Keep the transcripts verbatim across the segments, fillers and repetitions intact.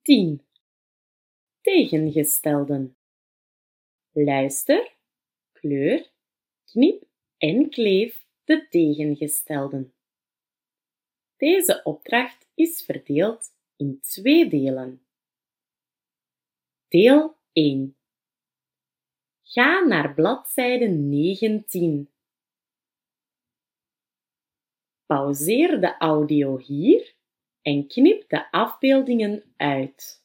tien. Tegengestelde. Luister, kleur, knip en kleef de tegengestelde. Deze opdracht is verdeeld in twee delen. Deel één. Ga naar bladzijde negentien. Pauzeer de audio hier en knip de afbeeldingen uit.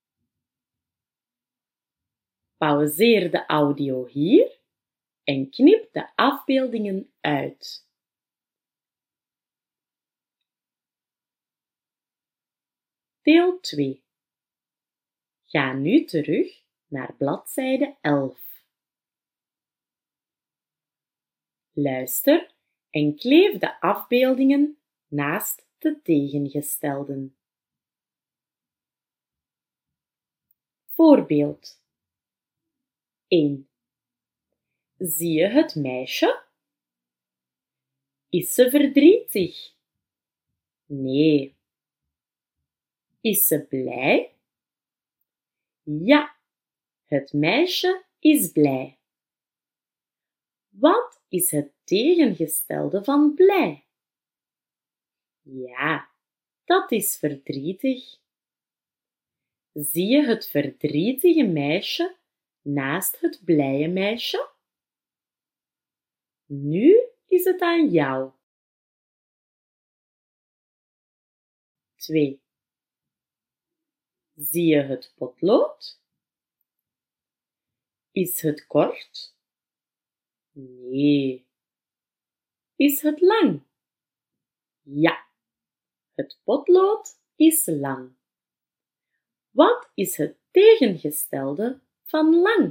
Pauzeer de audio hier en knip de afbeeldingen uit. Deel twee. Ga nu terug naar bladzijde elf. Luister en kleef de afbeeldingen naast de tegengestelden. Voorbeeld één. Zie je het meisje? Is ze verdrietig? Nee. Is ze blij? Ja, het meisje is blij. Wat is het tegengestelde van blij? Ja, dat is verdrietig. Zie je het verdrietige meisje naast het blije meisje? Nu is het aan jou. twee. Zie je het potlood? Is het kort? Nee. Is het lang? Ja, het potlood is lang. Wat is het tegengestelde van lang?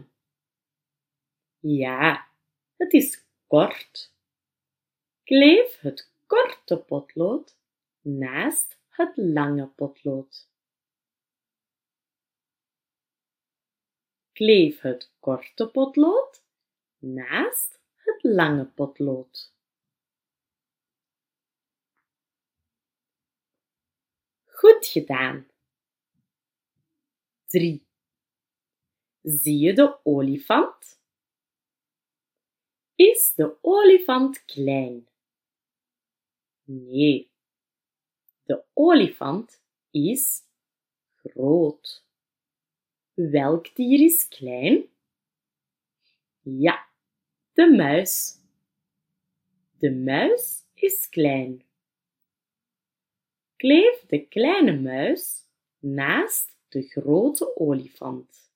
Ja, het is kort. Kleef het korte potlood naast het lange potlood. Kleef het korte potlood naast het lange potlood. Goed gedaan. drie. Zie je de olifant? Is de olifant klein? Nee. De olifant is groot. Welk dier is klein? Ja, de muis. De muis is klein. Kleef de kleine muis naast de grote olifant.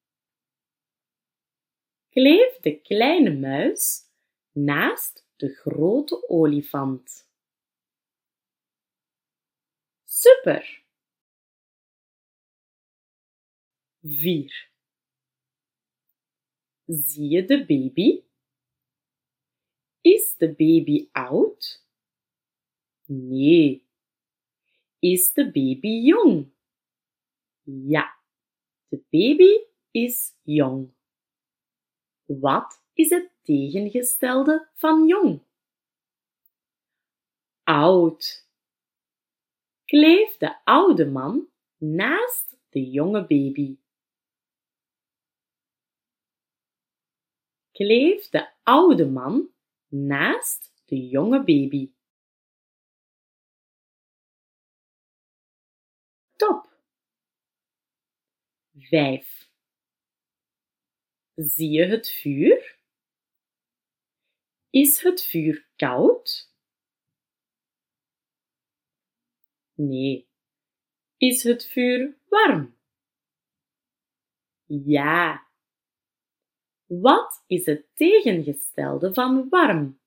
Kleef de kleine muis naast de grote olifant. Super! vier. Zie je de baby? Is de baby oud? Nee. Is de baby jong? Ja, de baby is jong. Wat is het tegengestelde van jong? Oud. Kleef de oude man naast de jonge baby. Kleef de oude man naast de jonge baby. Top! vijf. Zie je het vuur? Is het vuur koud? Nee. Is het vuur warm? Ja. Wat is het tegengestelde van warm?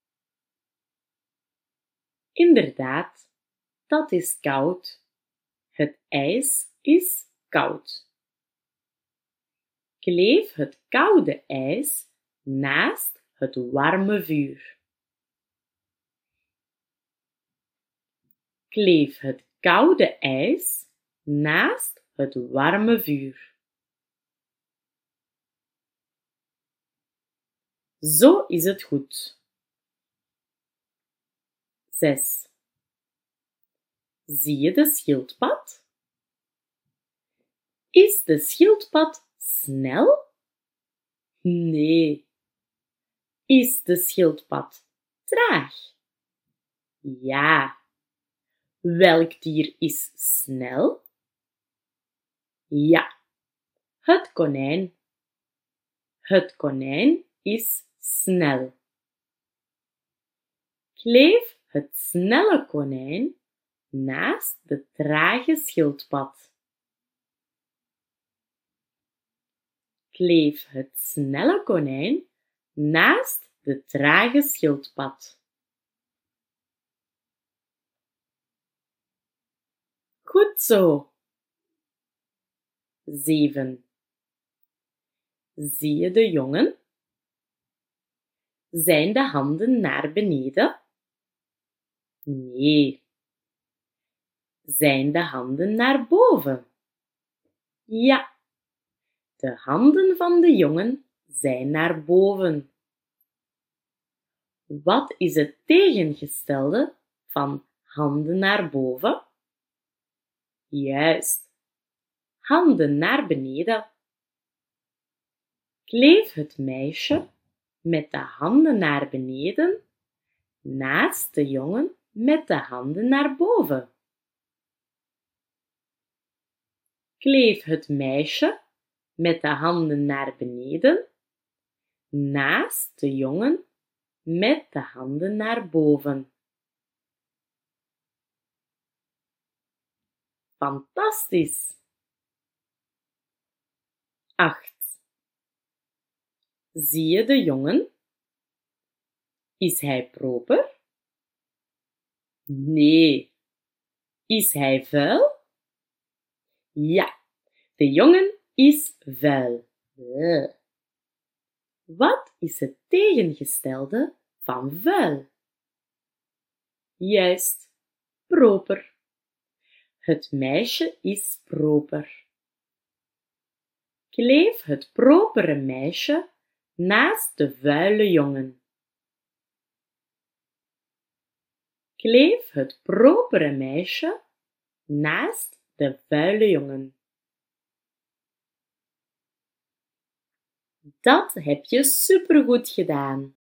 Inderdaad, dat is koud. Het ijs is koud. Kleef het koude ijs naast het warme vuur. Kleef het koude ijs naast het warme vuur. Zo is het goed. zes. Zie je de schildpad? Is de schildpad snel? Nee. Is de schildpad traag? Ja. Welk dier is snel? Ja, het konijn. Het konijn is snel. Kleef het snelle konijn naast de trage schildpad. Kleef het snelle konijn naast de trage schildpad. Goed zo. zeven. Zie je de jongen? Zijn de handen naar beneden? Nee. Zijn de handen naar boven? Ja. De handen van de jongen zijn naar boven. Wat is het tegengestelde van handen naar boven? Juist. Handen naar beneden. Kleef het meisje met de handen naar beneden naast de jongen met de handen naar boven. Kleef het meisje met de handen naar beneden naast de jongen met de handen naar boven. Fantastisch! acht. Zie je de jongen? Is hij proper? Nee. Is hij vuil? Ja, de jongen is vuil. Wat is het tegengestelde van vuil? Juist, proper. Het meisje is proper. Kleef het propere meisje naast de vuile jongen. Kleef het propere meisje naast de vuile jongen. Dat heb je supergoed gedaan.